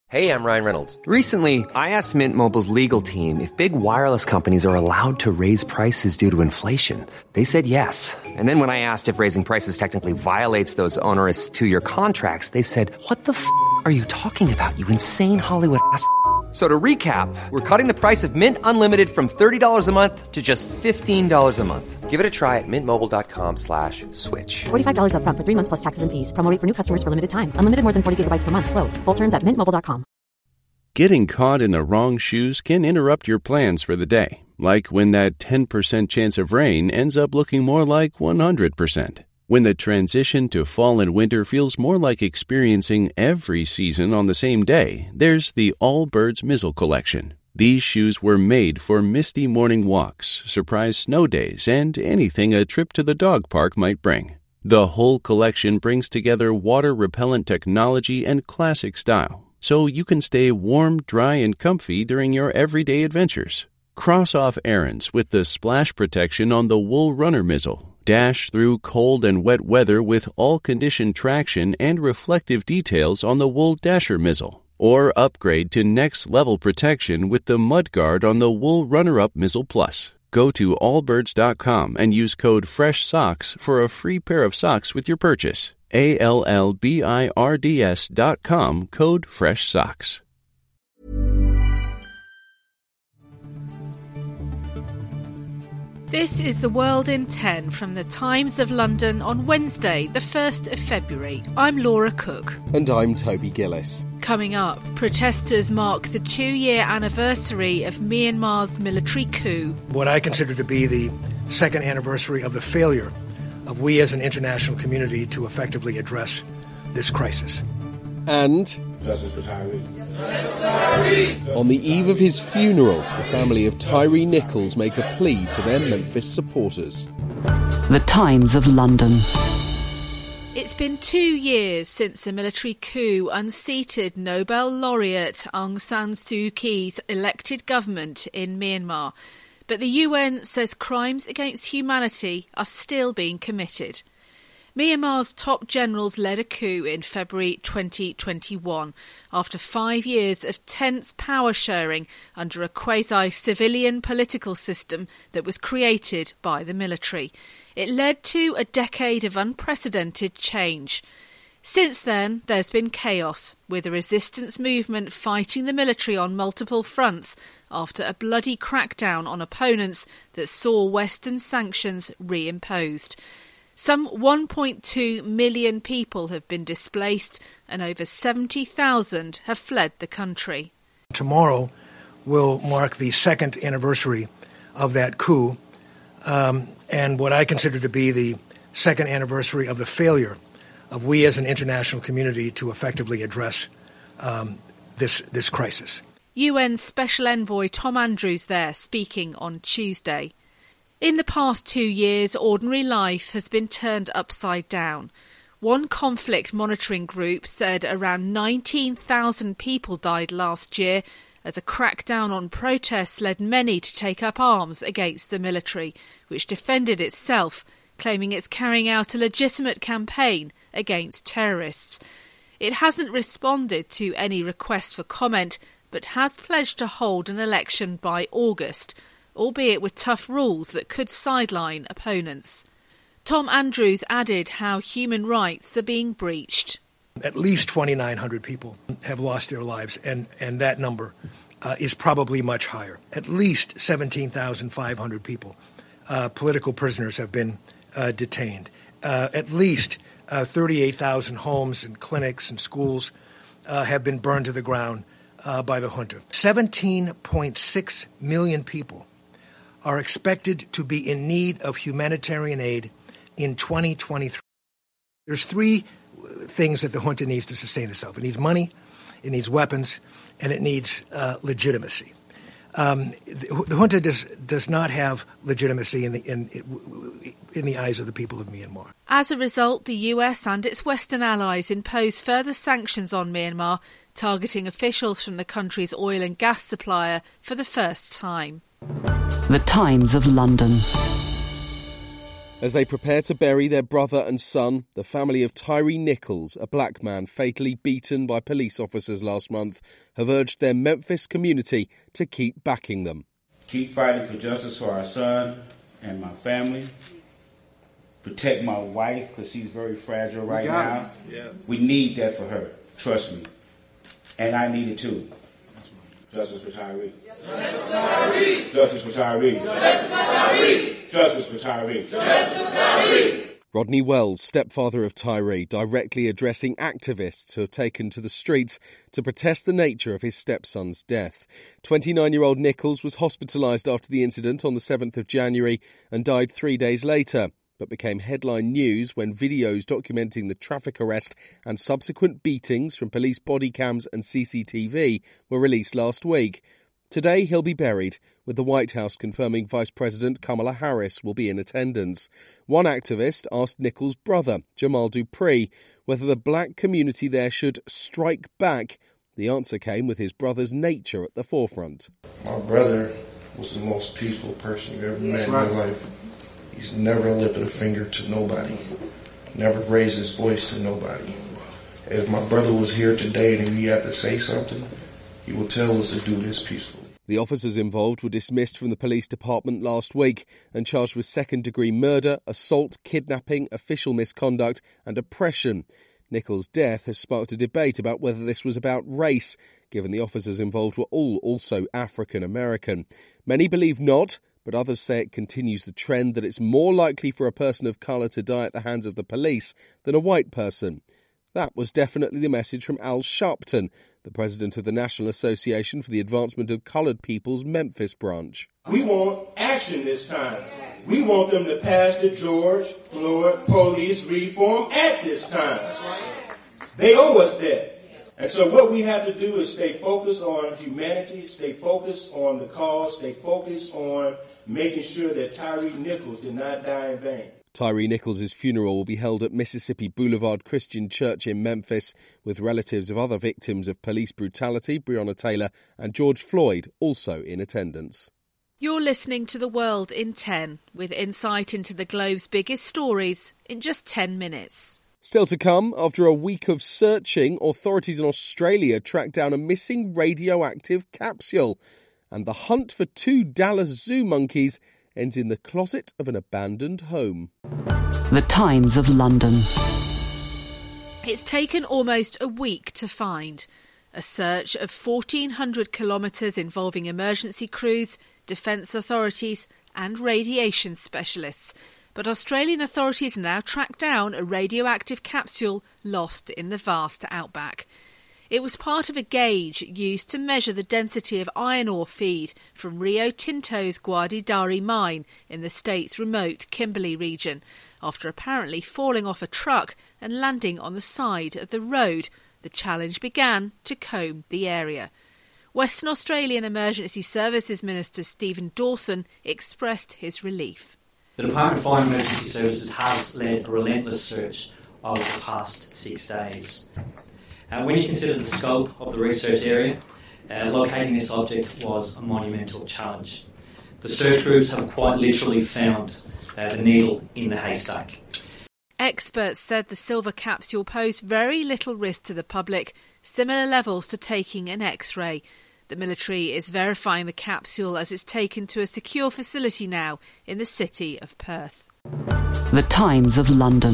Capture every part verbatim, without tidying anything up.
Hey, I'm Ryan Reynolds. Recently, I asked Mint Mobile's legal team if big wireless companies are allowed to raise prices due to inflation. They said yes. And then when I asked if raising prices technically violates those onerous two-year contracts, they said, what the f*** are you talking about, you insane Hollywood ass f- So to recap, we're cutting the price of Mint Unlimited from thirty dollars a month to just fifteen dollars a month. Give it a try at mintmobile.com slash switch. forty-five dollars up front for three months plus taxes and fees. Promo rate for new customers for limited time. Unlimited more than forty gigabytes per month. Slows full terms at mint mobile dot com. Getting caught in the wrong shoes can interrupt your plans for the day. Like when that ten percent chance of rain ends up looking more like one hundred percent. When the transition to fall and winter feels more like experiencing every season on the same day, there's the Allbirds Mizzle Collection. These shoes were made for misty morning walks, surprise snow days, and anything a trip to the dog park might bring. The whole collection brings together water-repellent technology and classic style, so you can stay warm, dry, and comfy during your everyday adventures. Cross off errands with the splash protection on the Wool Runner Mizzle. Dash through cold and wet weather with all-condition traction and reflective details on the Wool Dasher Mizzle. Or upgrade to next-level protection with the Mudguard on the Wool Runner-Up Mizzle Plus. Go to allbirds dot com and use code FRESHSOCKS for a free pair of socks with your purchase. A L L B I R D S dot com, code FRESHSOCKS. This is The World in ten from the Times of London on Wednesday, the first of February. I'm Laura Cook. And I'm Toby Gillis. Coming up, protesters mark the two-year anniversary of Myanmar's military coup. What I consider to be the second anniversary of the failure of we as an international community to effectively address this crisis. And Justice for Tyree. Justice for Tyree. On the eve of his funeral, the family of Tyree Nichols make a plea to their Memphis supporters. The Times of London. It's been two years since the military coup unseated Nobel laureate Aung San Suu Kyi's elected government in Myanmar. But the U N says crimes against humanity are still being committed. Myanmar's top generals led a coup in February twenty twenty-one after five years of tense power sharing under a quasi-civilian political system that was created by the military. It led to a decade of unprecedented change. Since then, there's been chaos, with a resistance movement fighting the military on multiple fronts after a bloody crackdown on opponents that saw Western sanctions reimposed. Some one point two million people have been displaced and over seventy thousand have fled the country. Tomorrow will mark the second anniversary of that coup, um, and what I consider to be the second anniversary of the failure of we as an international community to effectively address um, this this crisis. U N Special Envoy Tom Andrews there speaking on Tuesday. In the past two years, ordinary life has been turned upside down. One conflict monitoring group said around nineteen thousand people died last year as a crackdown on protests led many to take up arms against the military, which defended itself, claiming it's carrying out a legitimate campaign against terrorists. It hasn't responded to any request for comment, but has pledged to hold an election by August, albeit with tough rules that could sideline opponents. Tom Andrews added how human rights are being breached. At least twenty-nine hundred people have lost their lives, and, and that number uh, is probably much higher. At least seventeen thousand five hundred people, uh, political prisoners, have been uh, detained. Uh, at least uh, thirty-eight thousand homes and clinics and schools uh, have been burned to the ground uh, by the junta. seventeen point six million people are expected to be in need of humanitarian aid in twenty twenty-three. There's three things that the junta needs to sustain itself. It needs money, it needs weapons, and it needs uh, legitimacy. Um, the, the junta does does not have legitimacy in the in in the eyes of the people of Myanmar. As a result, the U S and its Western allies imposed further sanctions on Myanmar, targeting officials from the country's oil and gas supplier for the first time. The Times of London. As they prepare to bury their brother and son, the family of Tyree Nichols, a black man fatally beaten by police officers last month, have urged their Memphis community to keep backing them. Keep fighting for justice for our son and my family. Protect my wife, because she's very fragile right now. Yeah. We need that for her, trust me. And I need it too. Justice for Tyree. Justice for Tyree. Justice for Tyree. Justice for Tyree. Justice for Tyree. Justice for Tyree. Rodney Wells, stepfather of Tyree, directly addressing activists who have taken to the streets to protest the nature of his stepson's death. twenty-nine-year-old Nichols was hospitalised after the incident on the seventh of January and died three days later, but became headline news when videos documenting the traffic arrest and subsequent beatings from police body cams and C C T V were released last week. Today he'll be buried, with the White House confirming Vice President Kamala Harris will be in attendance. One activist asked Nichols' brother, Jamal Dupree, whether the black community there should strike back. The answer came with his brother's nature at the forefront. My brother was the most peaceful person you ever met in your life. He's never lifted a finger to nobody, never raised his voice to nobody. If my brother was here today and we had to say something, he will tell us to do this peacefully. The officers involved were dismissed from the police department last week and charged with second-degree murder, assault, kidnapping, official misconduct and oppression. Nichols' death has sparked a debate about whether this was about race, given the officers involved were all also African-American. Many believe not, but others say it continues the trend that it's more likely for a person of colour to die at the hands of the police than a white person. That was definitely the message from Al Sharpton, the president of the National Association for the Advancement of Coloured People's Memphis branch. We want action this time. We want them to pass the George Floyd police reform at this time. They owe us that. And so what we have to do is stay focused on humanity, stay focused on the cause, stay focused on making sure that Tyree Nichols did not die in vain. Tyree Nichols' funeral will be held at Mississippi Boulevard Christian Church in Memphis, with relatives of other victims of police brutality, Breonna Taylor and George Floyd, also in attendance. You're listening to The World in ten, with insight into the globe's biggest stories in just ten minutes. Still to come, after a week of searching, authorities in Australia tracked down a missing radioactive capsule. And the hunt for two Dallas zoo monkeys ends in the closet of an abandoned home. The Times of London. It's taken almost a week to find. A search of fourteen hundred kilometres involving emergency crews, defence authorities and radiation specialists. But Australian authorities now tracked down a radioactive capsule lost in the vast outback. It was part of a gauge used to measure the density of iron ore feed from Rio Tinto's Gwadeyari mine in the state's remote Kimberley region, after apparently falling off a truck and landing on the side of the road. The challenge began to comb the area. Western Australian Emergency Services Minister Stephen Dawson expressed his relief. The Department of Fire and Emergency Services has led a relentless search over the past six days. Uh, when you consider the scope of the research area, uh, locating this object was a monumental challenge. The search groups have quite literally found uh, the needle in the haystack. Experts said the silver capsule posed very little risk to the public, similar levels to taking an X-ray. The military is verifying the capsule as it's taken to a secure facility now in the city of Perth. The Times of London.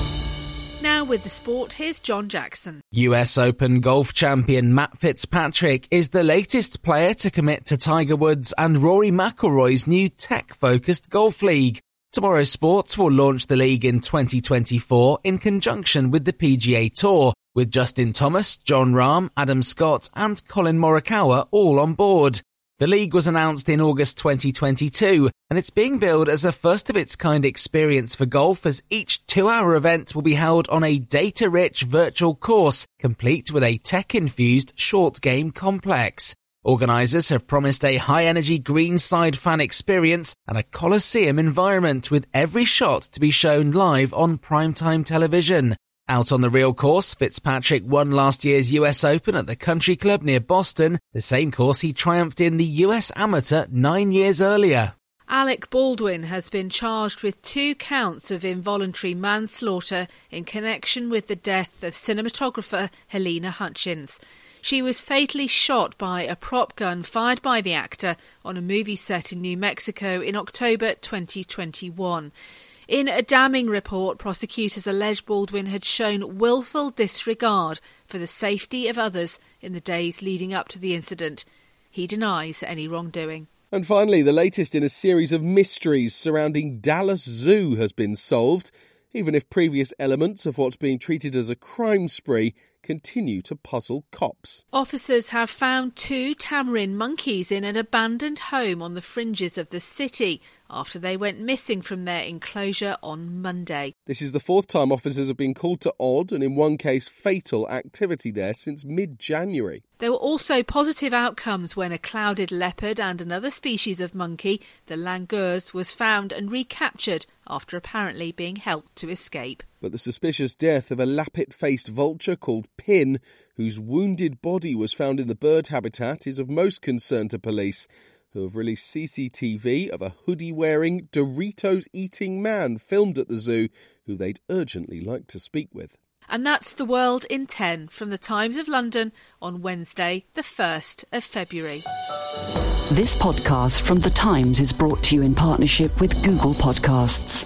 Now with the sport, here's John Jackson. U S Open golf champion Matt Fitzpatrick is the latest player to commit to Tiger Woods and Rory McIlroy's new tech-focused golf league. Tomorrow Sports will launch the league in twenty twenty-four in conjunction with the P G A Tour, with Justin Thomas, Jon Rahm, Adam Scott and Colin Morikawa all on board. The league was announced in August twenty twenty-two, and it's being billed as a first-of-its-kind experience for golf, as each two-hour event will be held on a data-rich virtual course, complete with a tech-infused short-game complex. Organisers have promised a high-energy greenside fan experience and a Coliseum environment, with every shot to be shown live on primetime television. Out on the real course, Fitzpatrick won last year's U S Open at the Country Club near Boston, the same course he triumphed in the U S Amateur nine years earlier. Alec Baldwin has been charged with two counts of involuntary manslaughter in connection with the death of cinematographer Helena Hutchins. She was fatally shot by a prop gun fired by the actor on a movie set in New Mexico in October twenty twenty-one. In a damning report, prosecutors allege Baldwin had shown willful disregard for the safety of others in the days leading up to the incident. He denies any wrongdoing. And finally, the latest in a series of mysteries surrounding Dallas Zoo has been solved, even if previous elements of what's being treated as a crime spree continue to puzzle cops. Officers have found two tamarin monkeys in an abandoned home on the fringes of the city after they went missing from their enclosure on Monday. This is the fourth time officers have been called to odd and in one case fatal activity there since mid-January. There were also positive outcomes when a clouded leopard and another species of monkey, the langurs, was found and recaptured after apparently being helped to escape. But the suspicious death of a lappet-faced vulture called Pin, whose wounded body was found in the bird habitat, is of most concern to police, who have released C C T V of a hoodie-wearing, Doritos-eating man filmed at the zoo, who they'd urgently like to speak with. And that's The World in ten from the Times of London on Wednesday, the first of February. This podcast from The Times is brought to you in partnership with Google Podcasts.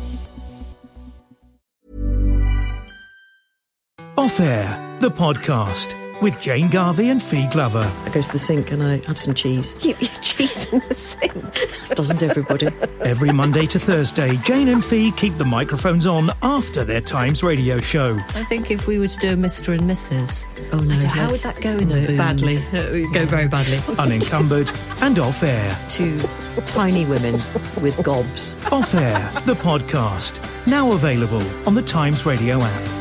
Off Air, the podcast with Jane Garvey and Fee Glover. I go to the sink and I have some cheese. You eat cheese in the sink? Doesn't everybody? Every Monday to Thursday, Jane and Fee keep the microphones on after their Times radio show. I think if we were to do a Mister and Missus Oh no, I don't, yes. how would that go in no, the booth? Badly. It would go very badly. Unencumbered and Off Air. Two tiny women with gobs. Off Air, the podcast. Now available on the Times radio app.